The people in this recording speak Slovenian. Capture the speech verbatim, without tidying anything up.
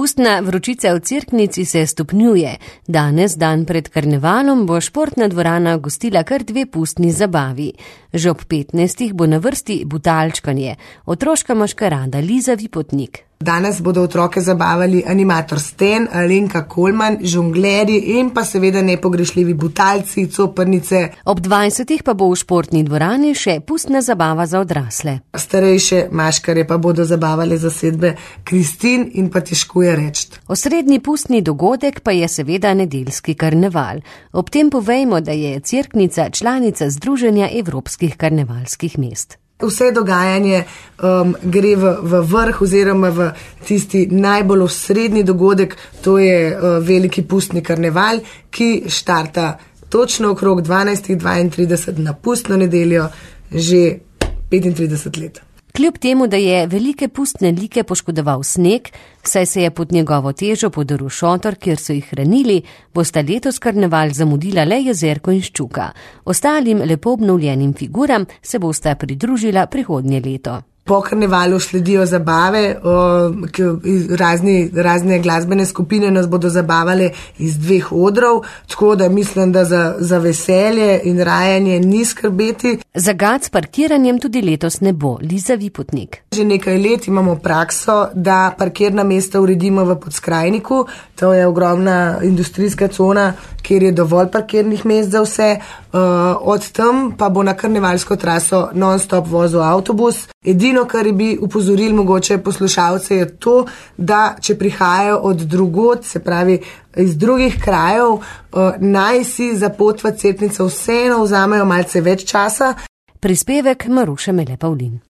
Pustna vročica v Cerknici se stopnjuje. Danes, dan pred karnevalom, bo športna dvorana gostila kar dve pustni zabavi. Že ob petnajstih bo na vrsti butalčkanje, otroška maškarada Liza Vipotnik. Danes bodo otroke zabavali animator Sten, Alenka Kolman, žonglerji in pa seveda nepogrešljivi butalci, coprnice. Ob dvajsetih pa bo v športni dvorani še pustna zabava za odrasle. Starejše maškare pa bodo zabavali zasedbe Kristin in pa Težko je reči. Osrednji pustni dogodek pa je seveda nedeljski karneval. Ob tem povejmo, da je Cerknica članica Združenja evropskih karnevalskih mest. Vse dogajanje um, gre v, v vrh oziroma v tisti najbolj osrednji dogodek, to je uh, veliki pustni karneval, ki štarta točno okrog dvanajstih dvaintrideset na pustno nedeljo že petintrideset let. Kljub temu, da je velike pustne like poškodoval sneg, saj se je pod njegovo težo podrl šotor, kjer so jih hranili, bosta letos karneval zamudila le Jezerko in Ščuka. Ostalim lepo obnovljenim figuram se bosta pridružila prihodnje leto. Po karnevalu sledijo zabave, razni, razne glasbene skupine nas bodo zabavale iz dveh odrov, tako da mislim, da za, za veselje in rajanje ni skrbeti. Zagad s parkiranjem tudi letos ne bo, Liza Vipotnik. Že nekaj let imamo prakso, da parkirna mesta uredimo v Podskrajniku, to je ogromna industrijska cona, kjer je dovolj parkirnih mest za vse. Od tam pa bo na karnevalsko traso non-stop vozil avtobus. Edino, kar bi upozorili mogoče poslušalce, je to, da če prihajajo od drugod, se pravi iz drugih krajev, naj si za pot v Cerknico vseeno vzamejo malce več časa. Prispevek Maruše Mele Pavlin.